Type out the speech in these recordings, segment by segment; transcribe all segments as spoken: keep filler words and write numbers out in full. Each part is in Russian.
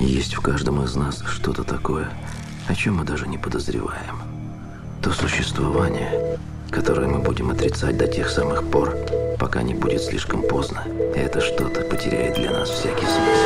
Есть в каждом из нас что-то такое, о чем мы даже не подозреваем. То существование, которое мы будем отрицать до тех самых пор, пока не будет слишком поздно, и это что-то потеряет для нас всякий смысл.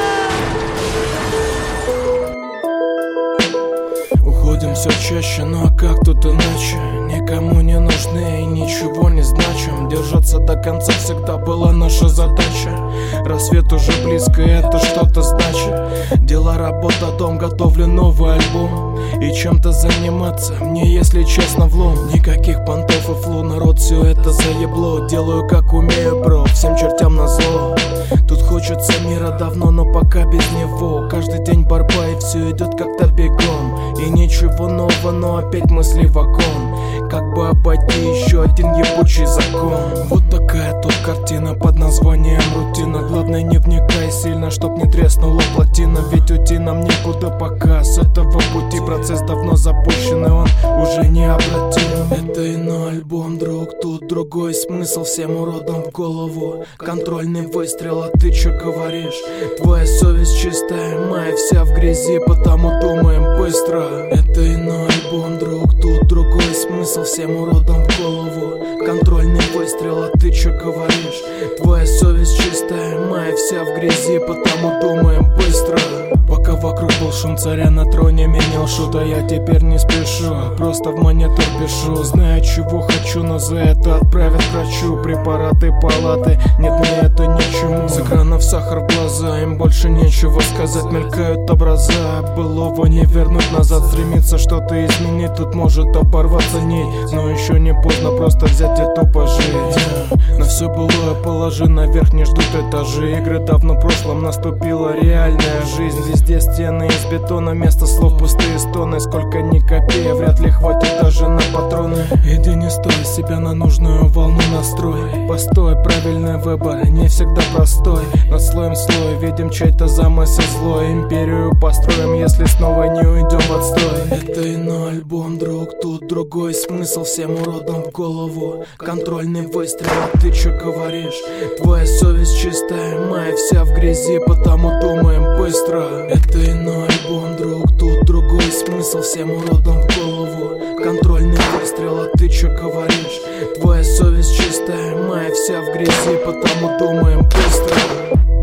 Уходим все чаще, ну а как тут иначе? Никому не нужны и ничего не значим. Держаться до конца всегда была наша задача. Рассвет уже близко, и это что-то значит. Дела, работа, дом, готовлю новый альбом. И чем-то заниматься мне, если честно, влом. Никаких понтов и флу, народ, все это заебло. Делаю как умею, бро, всем чертям назло. Тут хочется мира давно, но пока без него. Каждый день борьба, и все идет как-то бегом. И ничего нового, но опять мысли в окон. Как бы обойти еще один ебучий закон. Вот такая тут картина под названием рутина. Главное, не вникай сильно, чтоб не треснула плотина. Ведь уйти нам некуда пока с этого пути. Процесс давно запущен, и он уже не обратим. Это иной альбом, друг, тут другой смысл. Всем уродам в голову контрольный выстрел, а ты чё говоришь? Твоя совесть чистая, моя вся в грязи, потому думаем быстро. Это иной альбом, друг, тут другой смысл. Всем уродам в голову контрольный выстрел, а ты чё говоришь? Твоя совесть чистая, моя вся в грязи, потому думаем быстро. Пока вокруг был шум, царя на троне менял шута. Я теперь не спешу, просто в монитор пишу. Знаю, чего хочу, но за это отправят к врачу. Препараты, палаты, нет, мне это ни к чему. С экранов сахар в глаза, им больше нечего сказать. Мелькают образа, былого не вернуть назад. Стремиться что-то изменить, тут может оборваться нить. Но еще не поздно просто взять и тупо жить. На все былое положи наверх, не ждут этажи. Игры давно в прошлом, наступила реальная жизнь. Везде стены из бетона, вместо слов пустые стоны. Сколько ни копей, вряд ли хватит даже на патроны. Иди, не стой, себя на нужную волну настрой. Постой, правильный выбор, не всегда простой. Над слоем слой, видим чей-то замысел злой. Империю построим, если снова не уйдем в отстой. Это иной альбом, друг, тут другой смысл. Всем уродам в голову контрольный выстрел, а ты чё говоришь? Твоя совесть чистая, моя вся в грязи, потому думаем быстро. Это иной альбом, друг, тут другой смысл. Всем уродам в голову контрольный выстрел, а ты чё говоришь? Твоя совесть чистая, моя вся в грязи, потому думаем быстро.